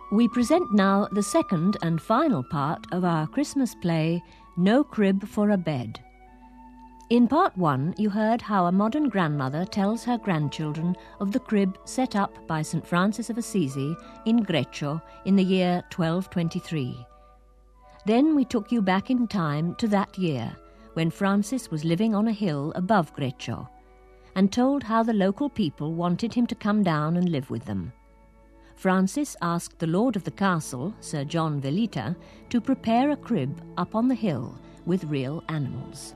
We present now the second and final part of our Christmas play, No Crib for a Bed. In part 1, you heard how a modern grandmother tells her grandchildren of the crib set up by St. Francis of Assisi in Greccio in the year 1223. Then we took you back in time to that year, when Francis was living on a hill above Greccio, and told how the local people wanted him to come down and live with them. Francis asked the lord of the castle, Sir John Velita, to prepare a crib up on the hill with real animals.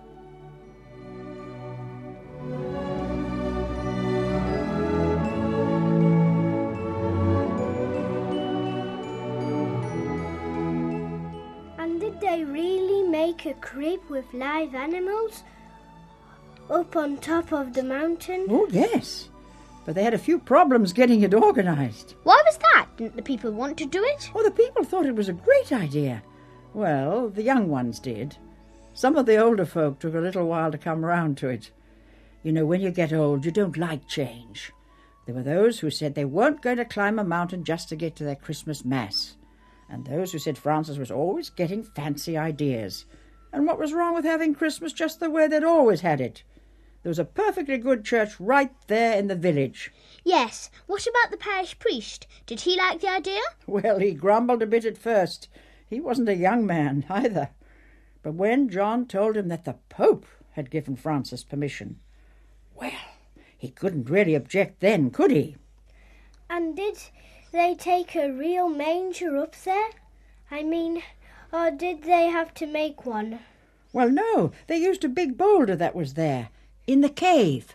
And did they really make a crib with live animals up on top of the mountain? Oh, yes. But they had a few problems getting it organised. Why was that? Didn't the people want to do it? Oh, the people thought it was a great idea. Well, the young ones did. Some of the older folk took a little while to come round to it. You know, when you get old, you don't like change. There were those who said they weren't going to climb a mountain just to get to their Christmas Mass, and those who said Francis was always getting fancy ideas. And what was wrong with having Christmas just the way they'd always had it? There was a perfectly good church right there in the village. Yes. What about the parish priest? Did he like the idea? Well, he grumbled a bit at first. He wasn't a young man either. But when John told him that the Pope had given Francis permission, well, he couldn't really object then, could he? And did they take a real manger up there? I mean, or did they have to make one? Well, no, they used a big boulder that was there, in the cave.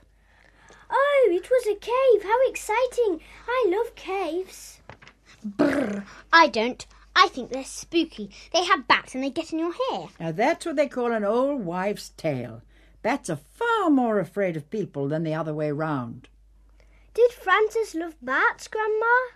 Oh, it was a cave. How exciting. I love caves. Brrr, I don't. I think they're spooky. They have bats and they get in your hair. Now, that's what they call an old wives' tale. Bats are far more afraid of people than the other way round. Did Francis love bats, Grandma?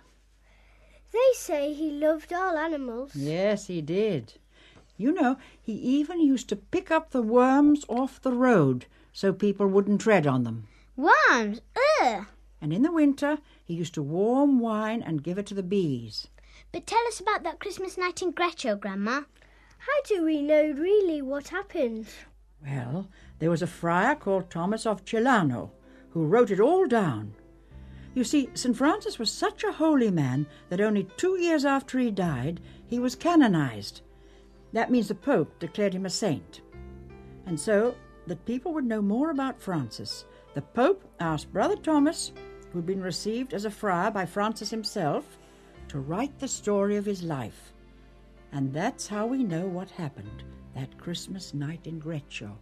They say he loved all animals. Yes, he did. You know, he even used to pick up the worms off the road so people wouldn't tread on them. Worms? Ugh! And in the winter, he used to warm wine and give it to the bees. But tell us about that Christmas night in Greccio, Grandma. How do we know really what happened? Well, there was a friar called Thomas of Celano who wrote it all down. You see, St. Francis was such a holy man that only 2 years after he died, he was canonized. That means the Pope declared him a saint. And so, that people would know more about Francis, the Pope asked Brother Thomas, who'd been received as a friar by Francis himself, to write the story of his life. And that's how we know what happened that Christmas night in Greccio.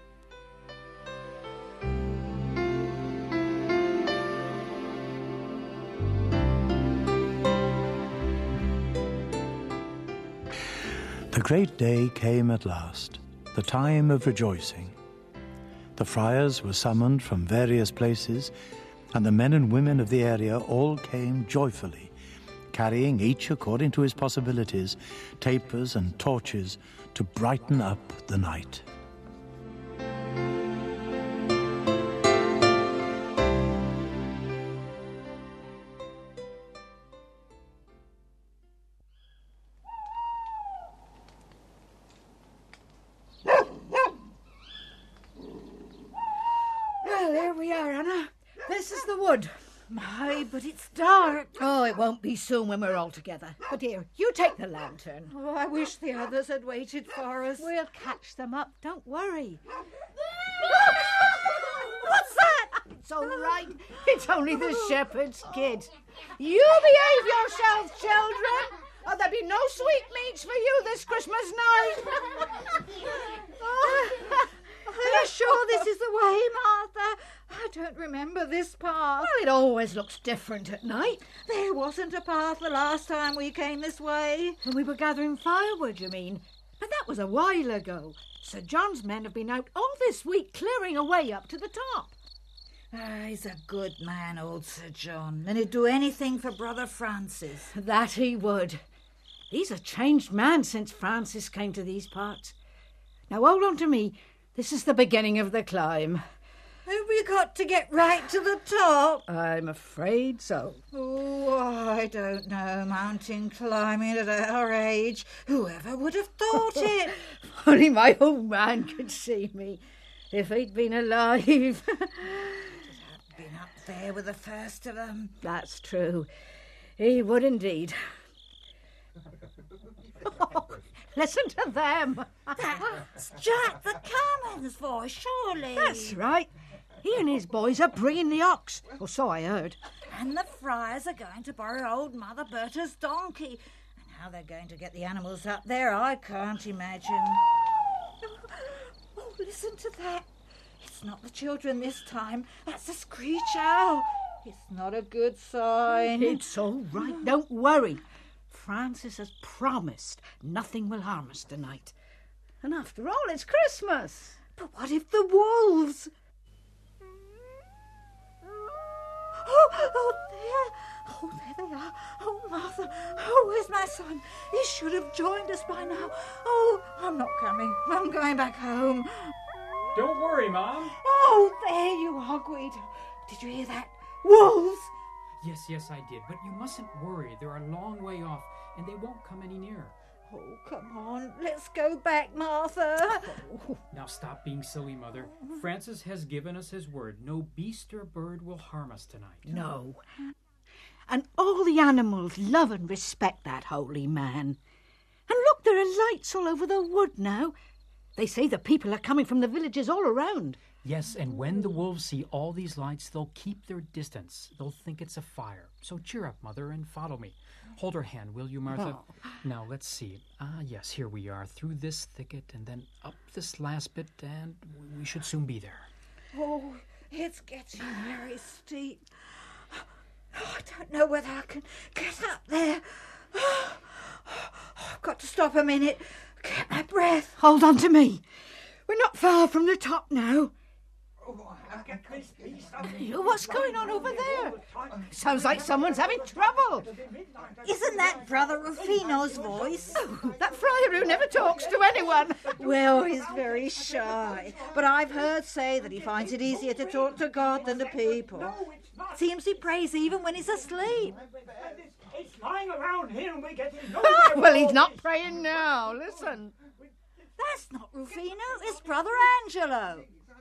The great day came at last, the time of rejoicing. The friars were summoned from various places, and the men and women of the area all came joyfully, carrying each according to his possibilities, tapers and torches to brighten up the night. Well, here we are, Anna. This is the wood. My, but it's dark. Oh, it won't be soon when we're all together. But dear, you take the lantern. Oh, I wish the others had waited for us. We'll catch them up, don't worry. What's that? It's all right. It's only the shepherd's kid. You behave yourselves, children, or there'll be no sweetmeats for you this Christmas night. Are you sure this is the way, Martha? I don't remember this path. Well, it always looks different at night. There wasn't a path the last time we came this way. When we were gathering firewood, you mean? But that was a while ago. Sir John's men have been out all this week clearing away up to the top. He's a good man, old Sir John, and he'd do anything for Brother Francis. That he would. He's a changed man since Francis came to these parts. Now hold on to me. This is the beginning of the climb. Have we got to get right to the top? I'm afraid so. Oh, I don't know. Mountain climbing at our age. Whoever would have thought it? Only my old man could see me. If he'd been alive. Been up there with the first of them. That's true. He would indeed. Oh, listen to them. That's Jack the Cowman's voice, surely. That's right. He and his boys are bringing the ox, or so I heard. And the friars are going to borrow old Mother Bertha's donkey. And how they're going to get the animals up there, I can't imagine. Oh, listen to that. It's not the children this time. That's a screech owl. It's not a good sign. It's all right. Don't worry. Francis has promised nothing will harm us tonight. And after all, it's Christmas. But what if the wolves... there they are. Oh, Martha. Oh, where's my son? He should have joined us by now. Oh, I'm not coming. I'm going back home. Don't worry, Mom. Oh, there you are, Guido. Did you hear that? Wolves! Yes, I did. But you mustn't worry. They're a long way off, and they won't come any nearer. Oh, come on. Let's go back, Martha. Now stop being silly, Mother. Francis has given us his word. No beast or bird will harm us tonight. No. And all the animals love and respect that holy man. And look, there are lights all over the wood now. They say the people are coming from the villages all around. Yes, and when the wolves see all these lights, they'll keep their distance. They'll think it's a fire. So cheer up, Mother, and follow me. Hold her hand, will you, Martha? Oh. Now, let's see. Yes, here we are, through this thicket, and then up this last bit, and we should soon be there. Oh, it's getting very steep. Oh, I don't know whether I can get up there. Oh, I've got to stop a minute. Get my breath. Hold on to me. We're not far from the top now. What's going on over there? Sounds like someone's having trouble. Isn't that Brother Rufino's voice? Oh, that friar who never talks to anyone. Well, he's very shy, but I've heard say that he finds it easier to talk to God than to people. Seems he prays even when he's asleep. It's lying around here and we're getting Well, he's not praying now. Listen. That's not Rufino, it's Brother Angelo.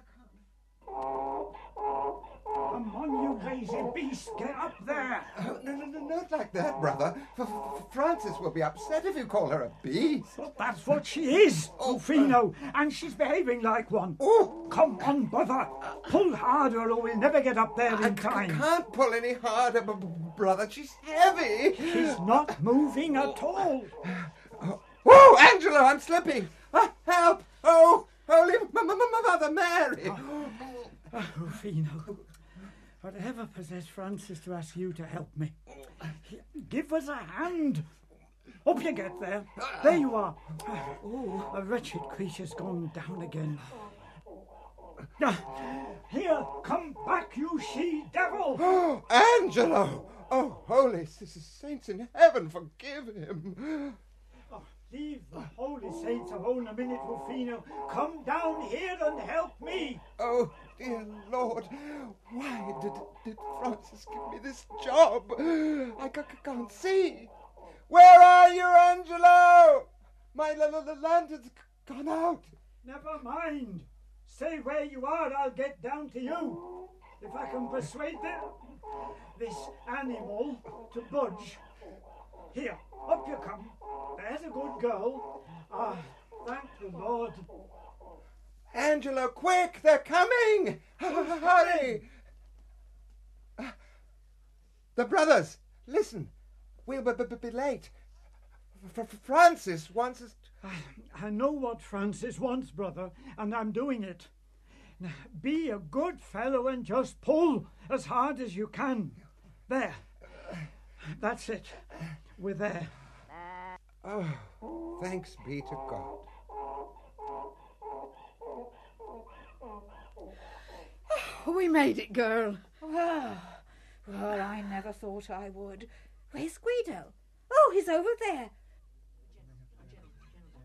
Come on, you lazy beast, get up there. No, not like that, brother. Francis will be upset if you call her a beast. But that's what she is, Rufino, and she's behaving like one. Oh, come on, brother. Pull harder or we'll never get up there in time. I can't pull any harder, brother. She's heavy. She's not moving at all. Oh, Angelo, I'm slipping. Help! Oh, holy Mother Mary. Rufino, whatever possessed Francis to ask you to help me? Give us a hand. Up you get there. There you are. Oh, a wretched creature's gone down again. Here, come back, you she-devil. Oh, Angelo! Oh, holy saints in heaven, forgive him. Leave the holy saints alone a minute, Rufino. Come down here and help me. Oh, dear Lord, why did Francis give me this job? I can't see. Where are you, Angelo? My lantern's gone out. Never mind. Stay where you are, I'll get down to you. If I can persuade this animal to budge. Here, up you come. There's a good girl. Thank the Lord. Angelo, quick! They're coming! Hurry! The brothers, listen. We'll be late. Francis wants us... I know what Francis wants, brother, and I'm doing it. Now, be a good fellow and just pull as hard as you can. There. That's it. We're there. Oh, thanks be to God. We made it, girl. Well, I never thought I would. Where's Guido? Oh, he's over there.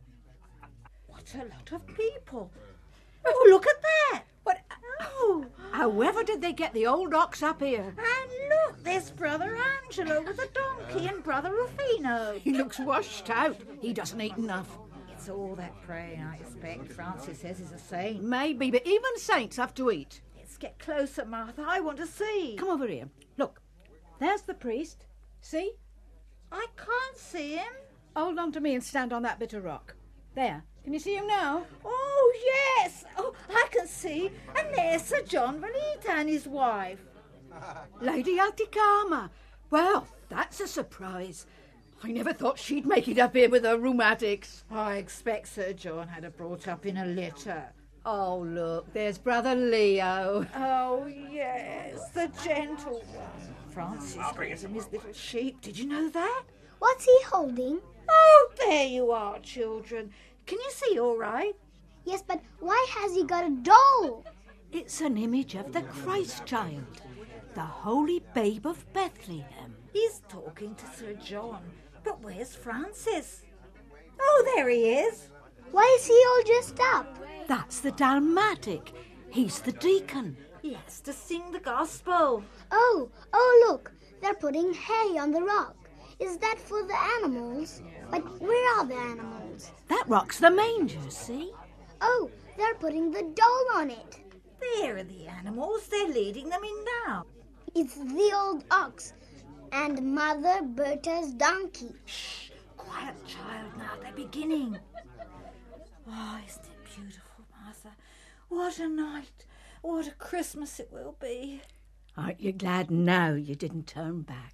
What a lot of people. Oh, look at that. What? Oh, However did they get the old ox up here? And look, there's Brother Angelo with a donkey and Brother Rufino. He looks washed out. He doesn't eat enough. It's all that praying, I expect. Francis says he's a saint. Maybe, but even saints have to eat. Let's get closer, Martha. I want to see. Come over here. Look, there's the priest. See? I can't see him. Hold on to me and stand on that bit of rock. There. Can you see him now? Oh, yes. Oh, I can see. And there's Sir John Valita and his wife. Lady Alticama. Well, that's a surprise. I never thought she'd make it up here with her rheumatics. I expect Sir John had her brought up in a litter. Oh, look, there's Brother Leo. Oh, yes, the gentle one. Francis calls him his little sheep. Did you know that? What's he holding? Oh, there you are, children. Can you see all right? Yes, but why has he got a doll? It's an image of the Christ child, the Holy Babe of Bethlehem. He's talking to Sir John. But where's Francis? Oh, there he is. Why is he all dressed up? That's the Dalmatic. He's the deacon. He has to sing the gospel. Oh, look. They're putting hay on the rock. Is that for the animals? But where are the animals? That rock's the manger, see? Oh, they're putting the doll on it. There are the animals. They're leading them in now. It's the old ox and Mother Bertha's donkey. Shh, quiet, child. Now they're beginning. Oh, isn't it beautiful, Martha? What a night. What a Christmas it will be. Aren't you glad now you didn't turn back?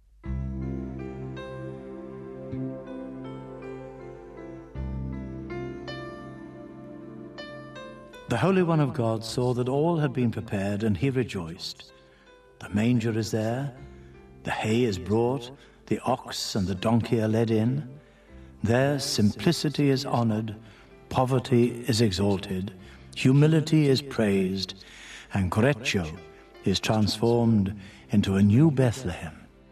The Holy One of God saw that all had been prepared, and he rejoiced. The manger is there, the hay is brought, the ox and the donkey are led in. There simplicity is honoured, poverty is exalted, humility is praised, and Correccio is transformed into a new Bethlehem.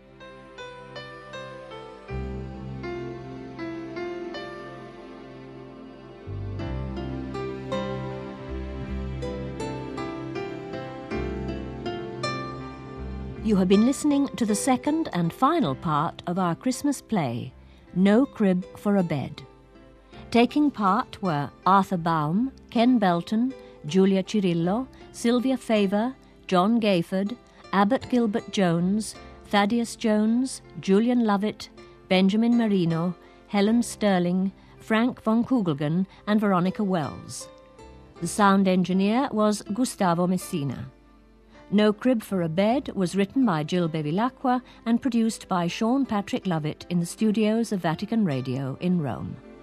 You have been listening to the second and final part of our Christmas play, No Crib for a Bed. Taking part were Arthur Baum, Ken Belton, Julia Cirillo, Sylvia Faver, John Gayford, Abbott Gilbert Jones, Thaddeus Jones, Julian Lovett, Benjamin Marino, Helen Sterling, Frank von Kugelgen, and Veronica Wells. The sound engineer was Gustavo Messina. No Crib for a Bed was written by Jill Bevilacqua and produced by Sean Patrick Lovett in the studios of Vatican Radio in Rome.